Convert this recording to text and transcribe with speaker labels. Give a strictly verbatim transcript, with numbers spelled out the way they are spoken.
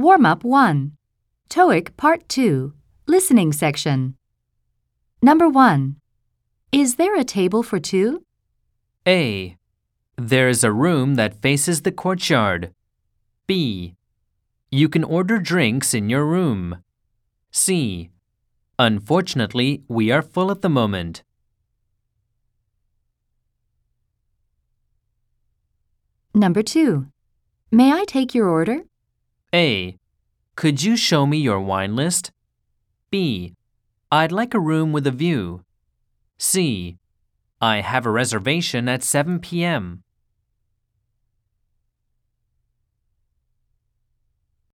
Speaker 1: Warm-up one. TOEIC Part two. Listening section. Number one. Is there a table for two?
Speaker 2: A. There is a room that faces the courtyard. B. You can order drinks in your room. C. Unfortunately, we are full at the moment.
Speaker 1: Number two. May I take your order?
Speaker 2: A. Could you show me your wine list? B. I'd like a room with a view. C. I have a reservation at seven p m